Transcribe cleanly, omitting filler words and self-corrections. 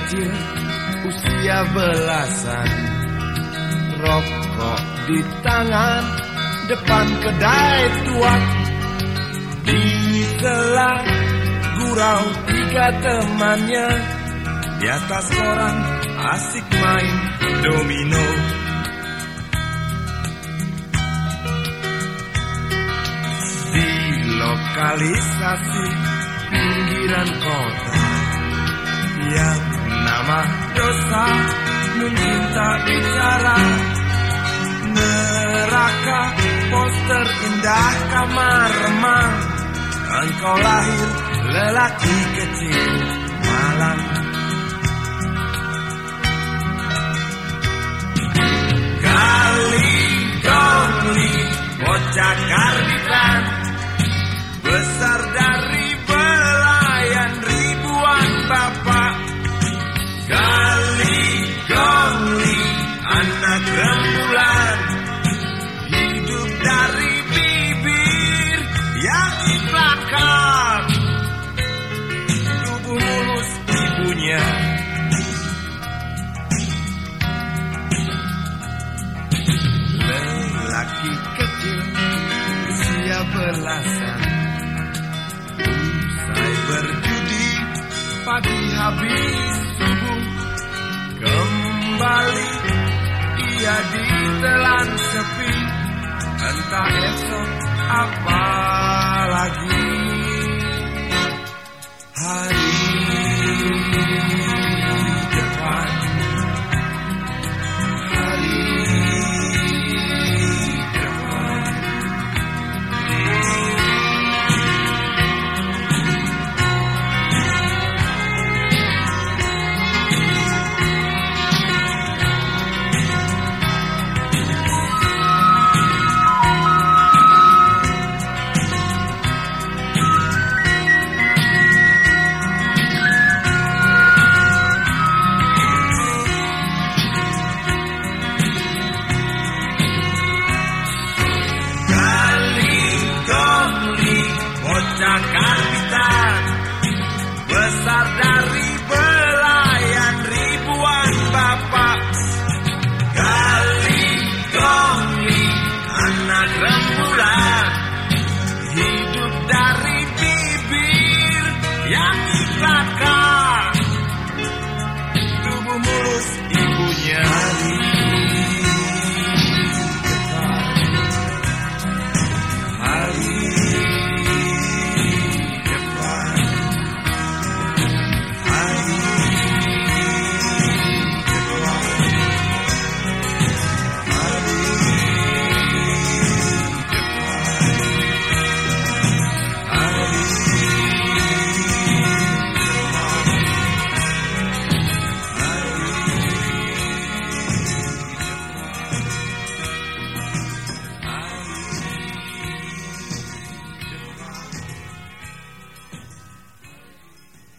kecil usia belasan, rokok di tangan depan kedai tuak. Di sela gurau tiga temannya, di atas koran asik main domino. Di lokalisasi pinggiran kota yang nama dosa mungkin tak bicara, neraka poster indah kamar remang. Engkau lahir lelaki kecil malang. Kali-kali bocah karbitan, besar dari belayan ribuan bapak. Kali-kali anak rembulan, hidup dari bibir yang iklakan, tubuh mulus ibunya. Lelaki kecil usia belasan, usai berjudi pagi habis